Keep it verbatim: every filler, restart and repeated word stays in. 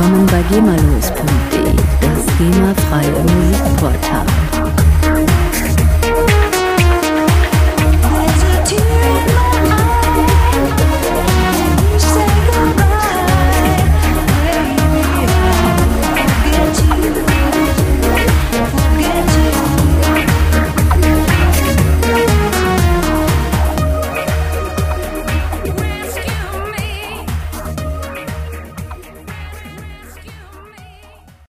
Willkommen bei gemalos punkt de, das GEMA-freie Musikportal.